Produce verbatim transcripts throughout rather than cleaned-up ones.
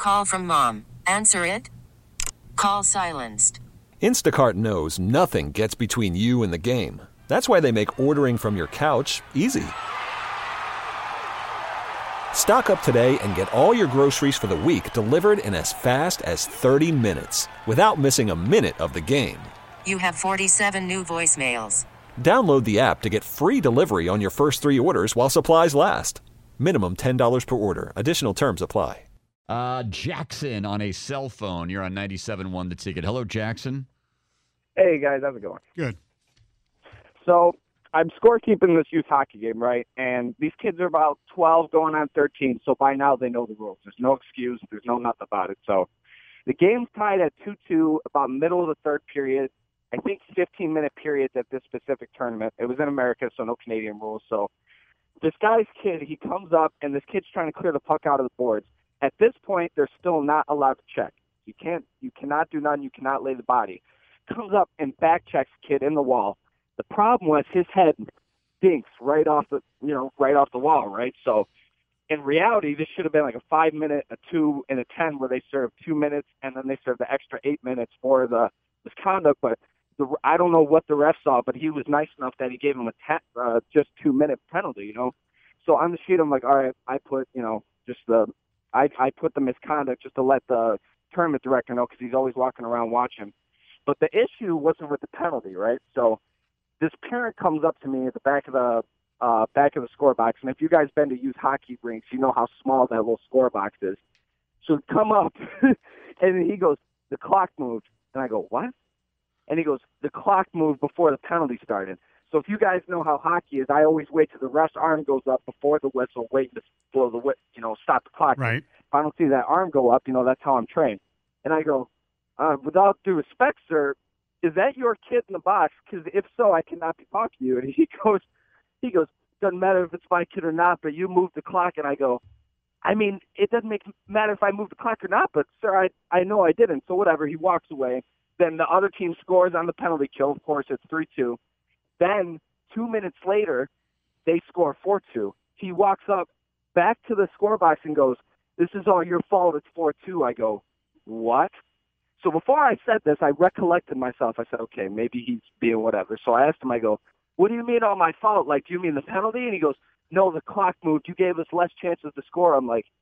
Call from mom. Answer it. Call silenced. Instacart knows nothing gets between you and the game. That's why they make ordering from your couch easy. Stock up today and get all your groceries for the week delivered in as fast as thirty minutes without missing a minute of the game. You have forty-seven new voicemails. Download the app to get free delivery on your first three orders while supplies last. Minimum ten dollars per order. Additional terms apply. Uh, Jackson on a cell phone. You're on ninety-seven point one The Ticket. Hello, Jackson. Hey, guys. How's it going? Good. So I'm scorekeeping this youth hockey game, right? And these kids are about twelve going on thirteen, so by now they know the rules. There's no excuse. There's no nothing about it. So the game's tied at two two about middle of the third period. I think fifteen-minute periods at this specific tournament. It was in America, so no Canadian rules. So this guy's kid, he comes up, and this kid's trying to clear the puck out of the boards. At this point, they're still not allowed to check. You can't, you cannot do nothing. You cannot lay the body. Comes up and back checks the kid in the wall. The problem was his head dinks right off the, you know, right off the wall, right? So in reality, this should have been like a five-minute, a two, and a ten where they served two minutes, and then they served the extra eight minutes for the misconduct. But the, I don't know what the ref saw, but he was nice enough that he gave him a ten, uh, just two-minute penalty, you know? So on the sheet, I'm like, all right, I put, you know, just the, I, I put the misconduct just to let the tournament director know because he's always walking around watching. But the issue wasn't with the penalty, right? So this parent comes up to me at the back of the uh, back of the score box, and if you guys been to youth hockey rinks, you know how small that little score box is. So come up, and he goes, the clock moved. And I go, what? And he goes, the clock moved before the penalty started. So if you guys know how hockey is, I always wait till the ref's arm goes up before the whistle, waiting to blow the whistle, you know, stop the clock. Right. If I don't see that arm go up, you know, that's how I'm trained. And I go, uh, without due respect, sir, is that your kid in the box? Because if so, I cannot be talking to you. And he goes, he goes, doesn't matter if it's my kid or not, but you moved the clock. And I go, I mean, it doesn't make matter if I moved the clock or not, but sir, I I know I didn't. So whatever. He walks away. Then the other team scores on the penalty kill. Of course, it's three two. Then two minutes later, they score four two. He walks up back to the score box and goes, this is all your fault. It's four two. I go, what? So before I said this, I recollected myself. I said, okay, maybe he's being whatever. So I asked him, I go, what do you mean all my fault? Like, do you mean the penalty? And he goes, no, the clock moved. You gave us less chances to score. I'm like,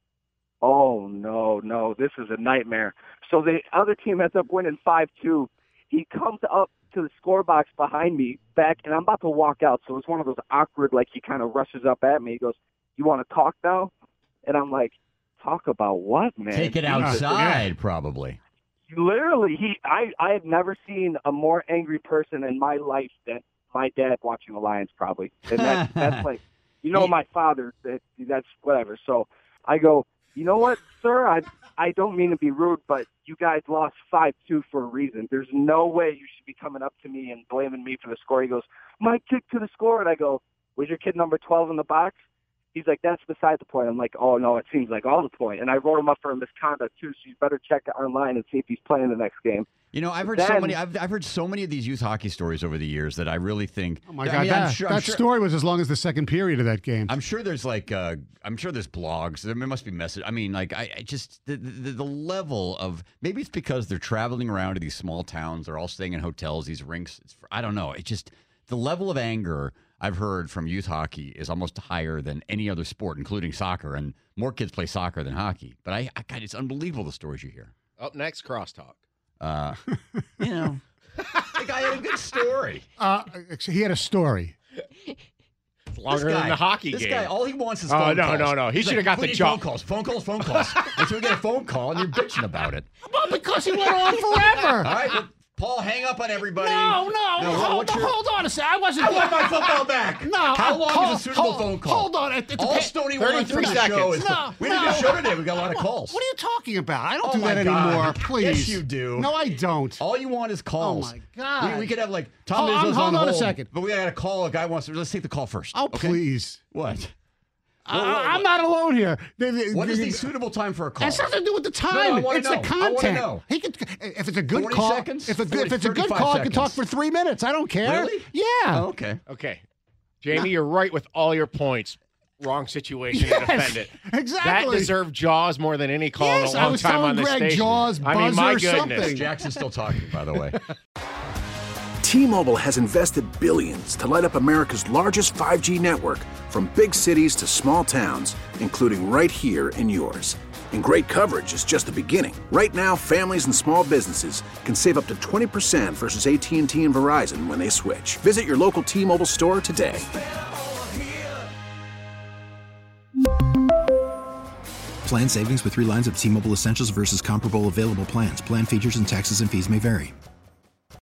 oh, no, no, this is a nightmare. So the other team ends up winning five two. He comes up to the score box behind me back, and I'm about to walk out. So it's one of those awkward, like he kind of rushes up at me. He goes, you want to talk now? And I'm like, talk about what, man? Take it outside, probably. Literally, he. I, I have never seen a more angry person in my life than my dad watching the Lions, probably. And that, that's like, you know, my father, that, that's whatever. So I go, you know what, sir? I I don't mean to be rude, but you guys lost five two for a reason. There's no way you should be coming up to me and blaming me for the score. He goes, my kid could have scored. And I go, was your kid number twelve in the box? He's like, that's beside the point. I'm like, oh, no, it seems like all the point. And I wrote him up for a misconduct, too, so you better check it online and see if he's playing the next game. You know, I've heard then, so many I've, I've heard so many of these youth hocky stories over the years that I really think... Oh, my I God, mean, that, I'm sure, that I'm sure, story was as long as the second period of that game. I'm sure there's like, uh, I'm sure there's blogs. There must be message. I mean, like, I, I just, the, the, the level of, maybe it's because they're traveling around to these small towns. They're all staying in hotels, these rinks. It's, I don't know. It just, the level of anger I've heard from youth hockey is almost higher than any other sport, including soccer. And more kids play soccer than hockey. But I, I God, it's unbelievable the stories you hear. Up next, crosstalk. Uh, you know, the guy had a good story. Uh, he had a story. It's longer guy, than the hockey this game. This guy, all he wants is oh, phone no, calls. no, no. He He's should have like, got the need job. Phone calls, phone calls, phone calls. And so we get a phone call, and you're bitching about it. Well, because he went on forever. All right, well, Paul, hang up on everybody. No, no, no hold, your... hold on a second. I wasn't. I want my football back. No. How long hold, is a suitable hold, phone call? Hold on. It, it All depends. Stoney wants from the seconds. show is. No, we no. didn't do a show today. We got a lot of calls. What are you talking about? I don't oh do my that God. anymore. Please. Yes, you do. No, I don't. All you want is calls. Oh my God. We, we could have like Tom Hold on, Izzo's hold on on a hold, second. But we got to call. A guy wants to. Let's take the call first. Oh, okay? please. What? I, Well, well, I'm not alone here. What is the suitable time for a call? It has nothing to do with the time. No, I wanna it's know. the I wanna content. know. He could, if it's a good forty call, seconds? if, it, forty, if it's a good thirty-five call, I seconds. can talk for three minutes. I don't care. Really? Yeah. Oh, okay. Okay. Jamie, you're right with all your points. wrong situation Yes, and defend it. That exactly. deserved Jaws more than any call Yes, in a I long was time telling on this Greg station. Jaws, I mean, my buzzer, goodness. something. Jackson's still talking, by the way. T-Mobile has invested billions to light up America's largest five G network, from big cities to small towns, including right here in yours. And great coverage is just the beginning. Right now, families and small businesses can save up to twenty percent versus A T and T and Verizon when they switch. Visit your local T-Mobile store today. Plan savings with three lines of T-Mobile Essentials versus comparable available plans. Plan features and taxes and fees may vary.